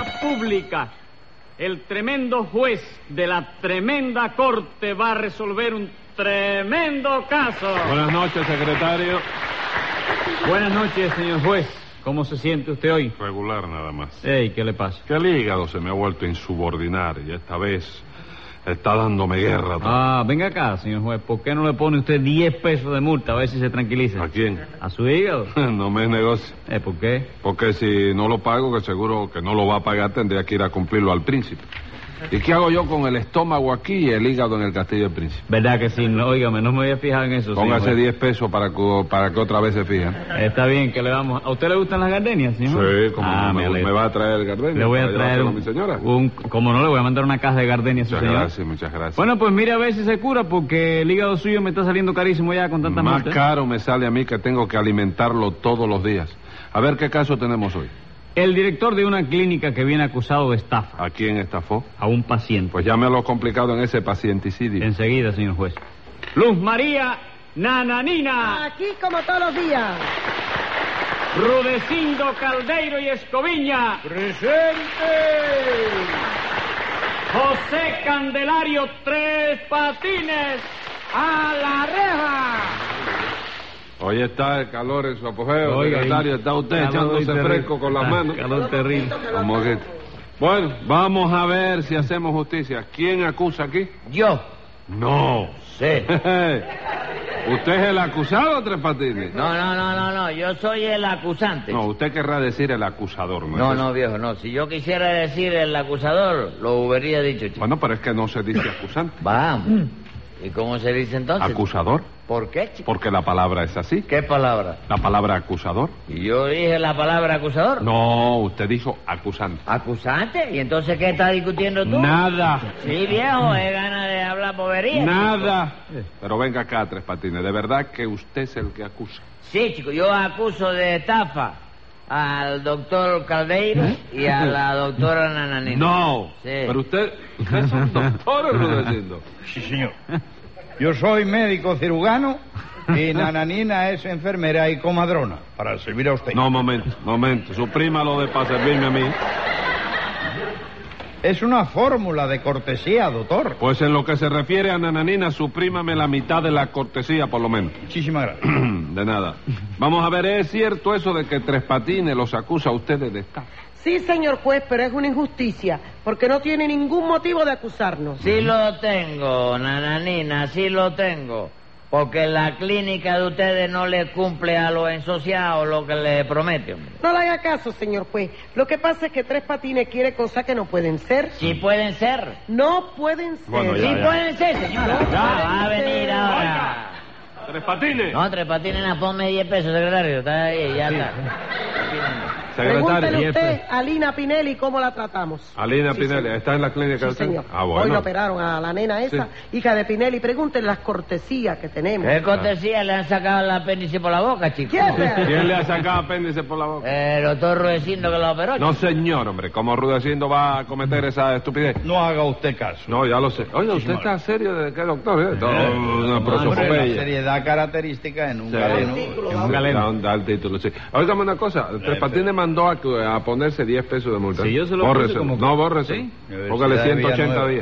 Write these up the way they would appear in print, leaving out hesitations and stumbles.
pública. El tremendo juez de la tremenda corte va a resolver un tremendo caso. Buenas noches, secretario. Buenas noches, señor juez. ¿Cómo se siente usted hoy? Regular nada más. Ey, ¿qué le pasa? Que el hígado se me ha vuelto a insubordinar y esta vez está dándome guerra. Ah, venga acá, señor juez. ¿Por qué no le pone usted 10 pesos de multa a ver si se tranquiliza? ¿A quién? ¿A su hígado? No me es negocio. ¿Por qué? Porque si no lo pago, que seguro que no lo va a pagar, tendría que ir a cumplirlo al príncipe. ¿Y qué hago yo con el estómago aquí y el hígado en el Castillo del Príncipe? ¿Verdad que sí? No, óigame, no me voy a fijar en eso. Póngase 10 pesos para que otra vez se fijen. Está bien, que le vamos... ¿A usted le gustan las gardenias, señor? Sí, como me va a traer gardenias. Le voy a traer a mi señora. Como no, le voy a mandar una caja de gardenias a su señora. Muchas gracias. Bueno, pues mire a ver si se cura, porque el hígado suyo me está saliendo carísimo ya con tanta Más multa. caro me sale a mí que tengo que alimentarlo todos los días. A ver qué caso tenemos hoy. El director de una clínica que viene acusado de estafa. ¿A quién estafó? A un paciente. Pues ya me lo he complicado en ese pacienticidio. Enseguida, señor juez. Luz María Nananina. Aquí como todos los días. Rudecindo Caldeiro y Escoviña. ¡Presente! José Candelario Tres Patines. ¡A la reja! Hoy está el calor en su apogeo, Oiga, secretario. Está usted echándose fresco con las manos. Calor terrible. Como que... Bueno, vamos a ver si hacemos justicia. ¿Quién acusa aquí? Yo. No. Sí. ¿Usted es el acusado, Tres Patines? No, yo soy el acusante. No, usted querrá decir el acusador, ¿no? No, viejo, no. Si yo quisiera decir el acusador, lo hubiera dicho, chico. Bueno, pero es que no se dice acusante. Vamos. ¿Y cómo se dice entonces? ¿Acusador? ¿Por qué, chico? Porque la palabra es así. ¿Qué palabra? La palabra acusador. ¿Y yo dije la palabra acusador? No, usted dijo acusante. ¿Acusante? ¿Y entonces qué estás discutiendo tú? Nada. Sí, viejo, es ganas de hablar bobería. Nada. Pero venga acá, Tres Patines. ¿De verdad que usted es el que acusa? Sí, chico, yo acuso de estafa al doctor Caldeiro y a la doctora Nananina. No. Sí. Pero ustedes son doctores, Rudecindo. Sí, señor. Yo soy médico cirujano y Nananina es enfermera y comadrona, para servir a usted. No, momento. Suprímalo para servirme a mí. Es una fórmula de cortesía, doctor. Pues en lo que se refiere a Nananina, suprímame la mitad de la cortesía, por lo menos. Muchísimas gracias. De nada. Vamos a ver, ¿es cierto eso de que Tres Patines los acusa a ustedes de estafa? Sí, señor juez, pero es una injusticia, porque no tiene ningún motivo de acusarnos. Sí lo tengo, Nananina, sí lo tengo. Porque la clínica de ustedes no le cumple a los ensociados lo que le promete, hombre. No le haga caso, señor juez. Lo que pasa es que Tres Patines quiere cosas que no pueden ser. Sí pueden ser. No pueden ser. Bueno, Sí ya. pueden ser, señora. No Ya, va pueden a venir ser. ahora. ¡Tres Patines! No, Tres Patines, ponme 10 pesos, secretario. Está ahí, ya está. Pregúntele Secretario. usted a Lina Pinelli cómo la tratamos. Alina Sí, Pinelli, señor. ¿está en la clínica Sí, de usted? señor. Ah, bueno. Hoy lo operaron a la nena esa, hija de Pinelli. Pregúntele las cortesías que tenemos. ¿Qué cortesía le han sacado el apéndice por la boca, chico? ¿Quién le ha sacado apéndice por la boca? El doctor Rudecindo que lo operó. No, chico. señor, hombre. ¿Cómo Rudecindo va a cometer esa estupidez? No haga usted caso. No, ya lo sé. Oye, ¿usted está serio de qué, doctor? Una Hombre, la prosopopeya. seriedad característica en un Sí. galeno. Un galeno. Da el título, sí. Óigame una cosa. Tres Patines mandó a ponerse 10 pesos de multa. Sí, yo se lo puse Bórreselo. como que- No, bórreselo. ¿Sí? Póngale Universidad de 180 Villanueva. días.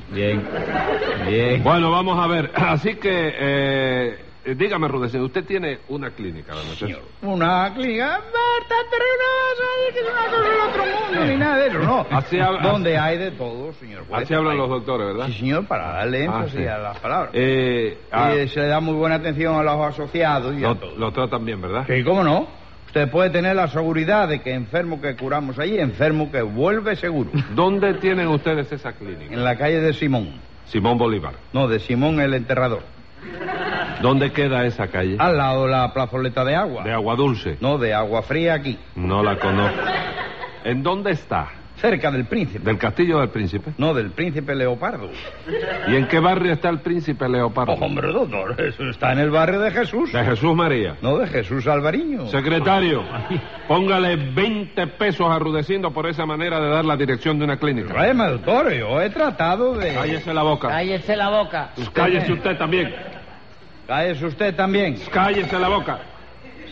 Bien. Bueno, vamos a ver. Así que, dígame, Rudecindo, usted tiene una clínica, ¿verdad? Señor, una clínica bastante renovada, que es una cosa del otro mundo, ni nada de eso, no. Así habla- Donde hay de todo, señor juez. Así hablan los doctores, ¿verdad? Sí, señor, para darle énfasis sí. a las palabras. Eh, Y se le da muy buena atención a los asociados y a todo. lo tratan bien, ¿verdad? Sí, cómo no. Usted puede tener la seguridad de que enfermo que curamos allí, enfermo que vuelve seguro. ¿Dónde tienen ustedes esa clínica? En la calle de Simón. Simón Bolívar. No, de Simón el enterrador. ¿Dónde queda esa calle? Al lado de la plazoleta de agua. De Agua Dulce. No, de agua fría aquí. No la conozco. ¿En dónde está? Cerca del Príncipe. ¿Del Castillo del Príncipe? No, del Príncipe Leopardo. ¿Y en qué barrio está el Príncipe Leopardo? Oh, hombre, doctor, eso está en el barrio de Jesús. De Jesús María. No, de Jesús Alvariño. Secretario, póngale 20 pesos a Rudecindo por esa manera de dar la dirección de una clínica. Problema, doctor, yo he tratado de... Cállese la boca. Cállese la boca. Cállese usted también. Cállese usted también. Cállese la boca.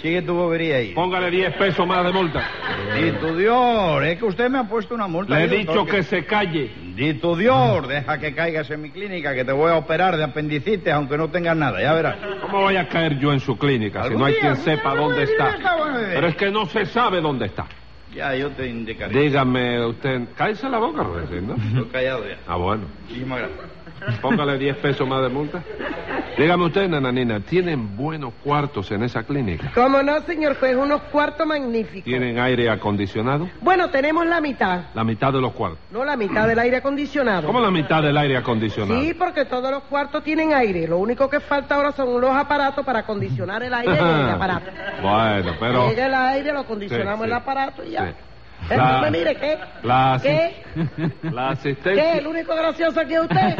sigue tu bobería ahí. Póngale 10 pesos más de multa. Dito Dios, es que usted me ha puesto una multa. Le he ahí, dicho doctor, que se calle. Dito Dios, deja que caigas en mi clínica, que te voy a operar de apendicitis, aunque no tengas nada, ya verás. ¿Cómo voy a caer yo en su clínica si Algún no hay día, quien algún sepa día, dónde algún día está? bueno de ver. Pero es que no se sabe dónde está. Ya, yo te indicaré. Dígame usted, cállese la boca, Rudecindo. Estoy callado ya. Ah, bueno. Muchísimas gracias. Póngale 10 pesos más de multa. Dígame usted, nananina, ¿tienen buenos cuartos en esa clínica? ¿Cómo no, señor juez? Unos cuartos magníficos. ¿Tienen aire acondicionado? Bueno, tenemos la mitad. La mitad de los cuartos. No, la mitad del aire acondicionado. ¿Cómo la mitad del aire acondicionado? Sí, porque todos los cuartos tienen aire. Lo único que falta ahora son los aparatos para acondicionar el aire en el aparato. Bueno, pero... Llega el aire, lo acondicionamos Sí, sí. el aparato y ya. Sí. No me mire, ¿qué? La, ¿Qué? La asistencia... ¿Qué? ¿El único gracioso aquí es usted?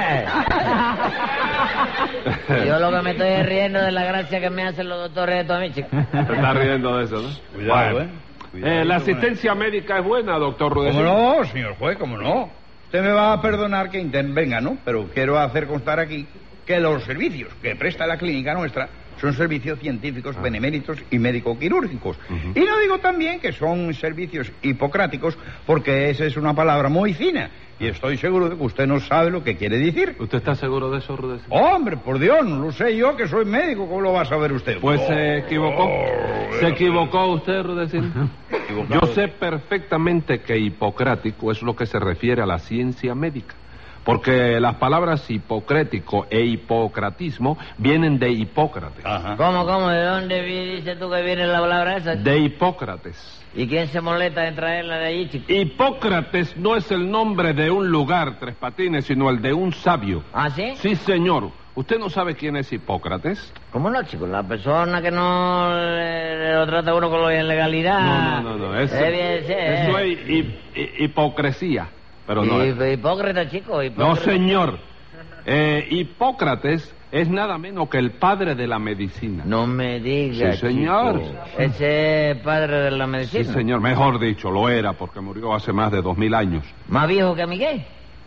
Yo lo que me estoy riendo de la gracia que me hacen los doctores de a mí, chico. Se está riendo de eso, ¿no? Cuidado, Bueno. Cuidadito La con asistencia médica es buena, doctor ¿Cómo Rudecindo. no, señor juez? ¿Cómo no? Usted me va a perdonar que intervenga, ¿no? Pero quiero hacer constar aquí que los servicios que presta la clínica nuestra son servicios científicos, beneméritos y médico-quirúrgicos. Y no digo también que son servicios hipocráticos, porque esa es una palabra muy fina. Y estoy seguro de que usted no sabe lo que quiere decir. ¿Usted está seguro de eso, Rudecindo? Hombre, por Dios, no lo sé yo, que soy médico. ¿Cómo lo va a saber usted? Pues se equivocó. ¿Se equivocó usted, Rudecindo? Yo sé perfectamente que hipocrático es lo que se refiere a la ciencia médica. Porque las palabras hipocrético e hipocratismo vienen de Hipócrates. Ajá. ¿Cómo? ¿De dónde dices tú que viene la palabra esa? De Hipócrates. ¿Y quién se molesta en traerla de allí, chico? Hipócrates no es el nombre de un lugar, Tres Patines, sino el de un sabio. ¿Ah, sí? Sí, señor. ¿Usted no sabe quién es Hipócrates? ¿Cómo no, chico? La persona que no lo trata a uno con la ilegalidad. No. Eso es hipocresía. Pero no. Hipócrita, chico. No, señor. Hipócrates es nada menos que el padre de la medicina. No me diga, Sí, señor. chico. Ese es padre de la medicina. Sí, señor. Mejor dicho, lo era porque murió hace más de 2000 años. ¿Más viejo que Miguel?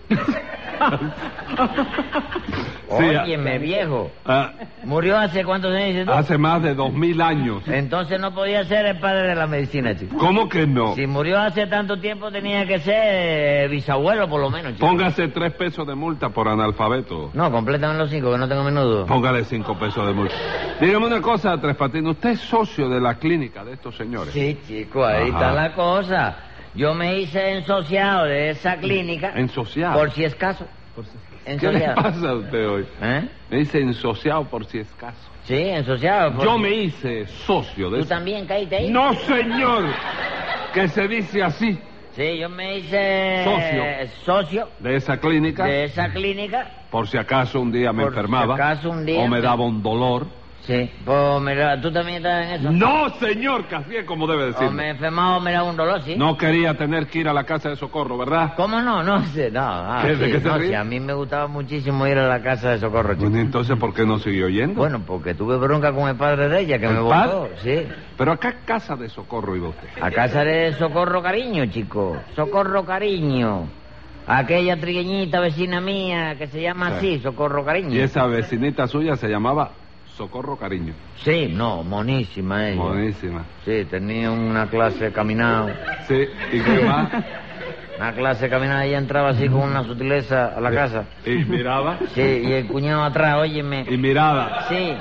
Sí, Óyeme, viejo. ¿Murió hace cuántos años dices tú? Hace más de 2000 años. Entonces no podía ser el padre de la medicina, chico. ¿Cómo que no? Si murió hace tanto tiempo tenía que ser bisabuelo por lo menos, chico. Póngase 3 pesos de multa por analfabeto. No, complétame los 5 que no tengo menudo. Póngale 5 pesos de multa. Dígame una cosa, Tres Patines. ¿Usted es socio de la clínica de estos señores? Sí, chico, ahí Ajá. está la cosa. Yo me hice ensociado de esa clínica. ¿Ensociado? Por si es caso. ¿Qué le Ensociado. pasa a usted hoy? ¿Eh? Me dice ensociado por si es caso. Sí, ensociado. Yo me hice socio de ¿Tú eso. también caíste ahí? No, señor. Que se dice así. Sí, yo me hice... socio De esa clínica. de esa clínica. Por si acaso un día me Por si enfermaba. acaso un día O me me- daba un dolor. Sí. Pues mira, ¿tú también estás en eso? No, señor, que así es como debe O decir. me enfermaba o me daba un dolor, ¿sí? No quería tener que ir a la casa de socorro, ¿verdad? ¿Cómo no? No sé, no. ¿Qué? ¿De Sí, qué se no, ríe? sí, a mí me gustaba muchísimo ir a la casa de socorro, chico. Bueno, entonces, ¿por qué no siguió yendo? Bueno, porque tuve bronca con el padre de ella, que ¿El me padre? votó, sí. Pero acá casa de socorro iba usted. A casa de Socorro Cariño, chico. Socorro Cariño. Aquella trigueñita vecina mía que se llama Sí. así, Socorro Cariño. Y esa vecinita suya se llamaba Socorro Cariño. Sí, no, monísima ella. Buenísima. Sí, tenía una clase de caminado. Sí, ¿y qué más? Una clase de caminado, ella entraba así con una sutileza a la casa. Y miraba. Sí, y el cuñado atrás, óyeme. Y mirada. Sí.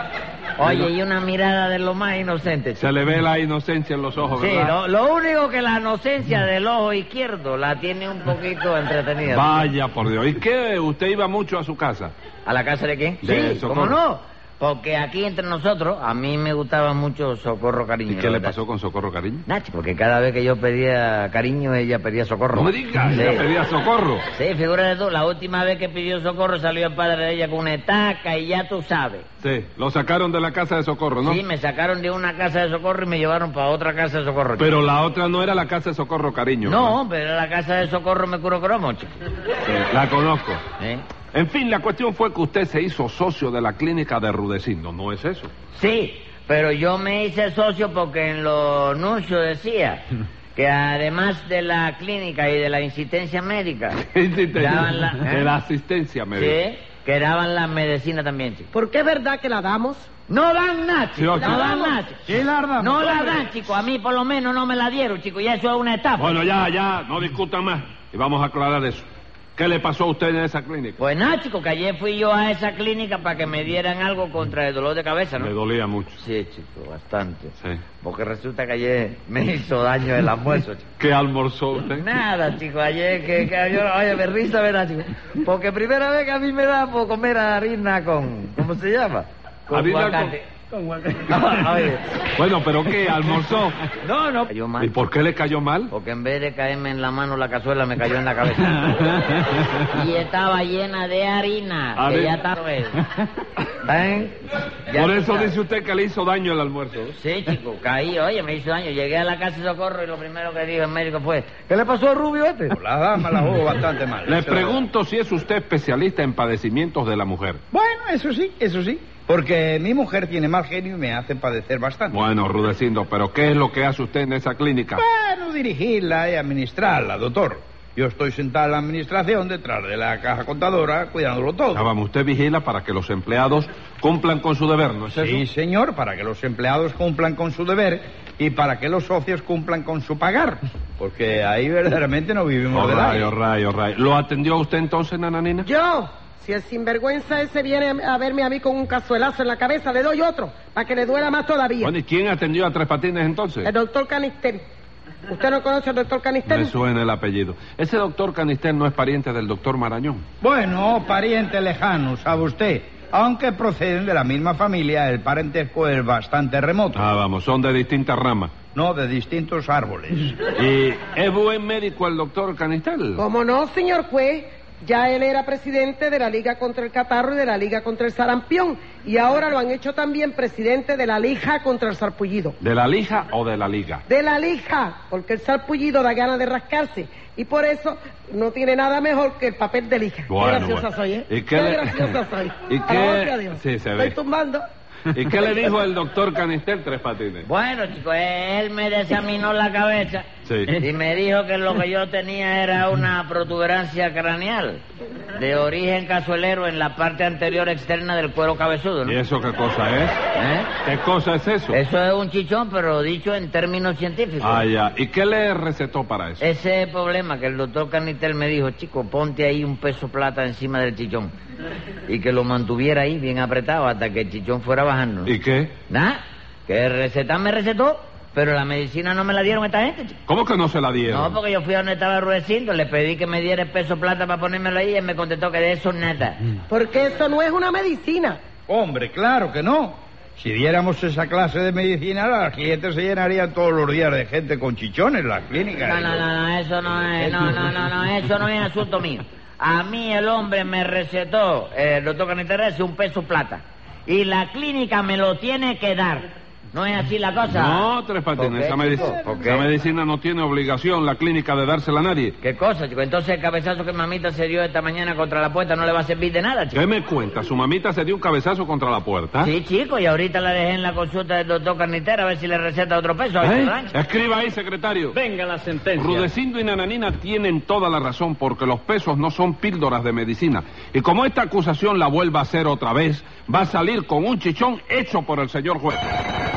Oye, y una mirada de lo más inocente, chico. Se le ve la inocencia en los ojos, Sí, ¿verdad? lo único que la inocencia del ojo izquierdo la tiene un poquito entretenida. Vaya, por Dios. ¿Y qué? ¿Usted iba mucho a su casa? ¿A la casa de quién? De Sí, Socorro. ¿cómo no? Porque aquí entre nosotros, a mí me gustaba mucho Socorro Cariño. ¿Y qué la le verdad. pasó con Socorro Cariño? Nachi, porque cada vez que yo pedía cariño, ella pedía socorro. No me digas, Sí. ella pedía socorro. Sí, figúrate tú, la última vez que pidió socorro salió el padre de ella con una estaca y ya tú sabes. Sí, lo sacaron de la casa de socorro, ¿no? Sí, me sacaron de una casa de socorro y me llevaron para otra casa de socorro. chico. Pero la otra no era la casa de socorro Cariño. No, pero la casa de socorro me curó cromo, chico. Sí, la conozco. ¿Eh? En fin, la cuestión fue que usted se hizo socio de la clínica de Rudecindo, ¿no es eso? Sí, pero yo me hice socio porque en los anuncios decía que además de la clínica y de la insistencia médica, daban la, De la asistencia médica. sí, que daban la medicina también, chico. ¿Por qué es verdad que la damos? No dan nada, Sí, chico. ocho. No dan nada. Sí, la damos, No la hombre. dan, chico. A mí por lo menos no me la dieron, chico. Y eso es una estafa. Bueno, ya, no discutan más. Y vamos a aclarar eso. ¿Qué le pasó a usted en esa clínica? Pues nada, chico, que ayer fui yo a esa clínica para que me dieran algo contra el dolor de cabeza, ¿no? Le dolía mucho. Sí, chico, bastante. Sí. Porque resulta que ayer me hizo daño el almuerzo, chico. ¿Qué almorzó usted? Nada, chico, ayer que yo, oye, me risa, ¿verdad, chico? Porque primera vez que a mí me da por comer harina con, ¿cómo se llama? Con Harina aguacate. Oye, Bueno, ¿pero qué? ¿Almorzó? no. Cayó ¿Y mal. por qué le cayó mal? Porque en vez de caerme en la mano la cazuela, me cayó en la cabeza. Y estaba llena de harina. Que Harina. ya está. ¿Ven? Ya Por tú eso sabes. dice usted que le hizo daño el almuerzo. Sí, chico, caí, oye, me hizo daño. Llegué a la casa de socorro y lo primero que dijo el médico fue: ¿qué le pasó al rubio este? La dama la jugó bastante mal. Le Eso es pregunto si es usted especialista en padecimientos de la mujer. Bueno, eso sí. Porque mi mujer tiene mal genio y me hace padecer bastante. Bueno, Rudecindo, ¿pero qué es lo que hace usted en esa clínica? Bueno, dirigirla y administrarla, doctor. Yo estoy sentado en la administración detrás de la caja contadora cuidándolo todo. Ah, vamos, usted vigila para que los empleados cumplan con su deber, ¿no es eso? Sí, señor, para que los empleados cumplan con su deber y para que los socios cumplan con su pagar. Porque ahí verdaderamente no vivimos del aire. All right. ¿Lo atendió usted entonces, nananina? Yo, si el sinvergüenza ese viene a verme a mí con un cazuelazo en la cabeza, le doy otro, para que le duela más todavía. Bueno, ¿y quién atendió a Tres Patines entonces? El doctor Canister. ¿Usted no conoce al doctor Canister? Me suena el apellido. Ese doctor Canister no es pariente del doctor Marañón. Bueno, pariente lejano, sabe usted. Aunque proceden de la misma familia, el parentesco es bastante remoto. Ah, vamos, son de distintas ramas. No, de distintos árboles. ¿Y es buen médico el doctor Canister? ¿Cómo no, señor juez? Ya él era presidente de la Liga contra el Catarro y de la Liga contra el Sarampión. Y ahora lo han hecho también presidente de la Lija contra el Sarpullido. ¿De la lija o de la liga? De la Lija, porque el sarpullido da ganas de rascarse. Y por eso no tiene nada mejor que el papel de lija. Bueno, qué graciosa bueno. soy, ¿eh? ¿Y qué qué le- graciosa soy. ¿Y A la qué- hostia, Dios. Sí, se Estoy ve. tumbando. ¿Y qué le dijo el doctor Canister Tres Patines? Bueno, chico, él me examinó la cabeza Sí. y me dijo que lo que yo tenía era una protuberancia craneal de origen cazuelero en la parte anterior externa del cuero cabezudo, ¿no? ¿Y eso qué cosa es? ¿Eh? ¿Qué cosa es eso? Eso es un chichón, pero dicho en términos científicos. Ah, ya. ¿Y qué le recetó para eso? Ese es el problema, que el doctor Canitel me dijo: chico, ponte ahí un peso plata encima del chichón y que lo mantuviera ahí bien apretado hasta que el chichón fuera bajando. ¿Y qué? Nada, que recetar me recetó, pero la medicina no me la dieron esta gente, chico. ¿Cómo que no se la dieron? No, porque yo fui a donde estaba Rudecindo, le pedí que me diera el peso plata para ponérmelo ahí y él me contestó que de eso nada. Porque eso no es una medicina. Hombre, claro que no. Si diéramos esa clase de medicina, las clientes se llenarían todos los días de gente con chichones en las clínicas. No, eso no es, eso no es asunto mío. A mí el hombre me recetó, el doctor Caniterese, un peso plata. Y la clínica me lo tiene que dar. ¿No es así la cosa? No, Tres Patines, ¿Por qué, esa, chico? ¿Por qué? esa medicina no tiene obligación la clínica de dársela a nadie. ¿Qué cosa, chico? Entonces el cabezazo que mamita se dio esta mañana contra la puerta no le va a servir de nada, chico. ¿Qué me cuenta? ¿Su mamita se dio un cabezazo contra la puerta? Sí, chico, y ahorita la dejé en la consulta del doctor Carnitera a ver si le receta otro peso. A ver si ¿Eh? rancha. Escriba ahí, secretario. Venga la sentencia. Rudecindo y Nananina tienen toda la razón porque los pesos no son píldoras de medicina. Y como esta acusación la vuelva a hacer otra vez, va a salir con un chichón hecho por el señor juez.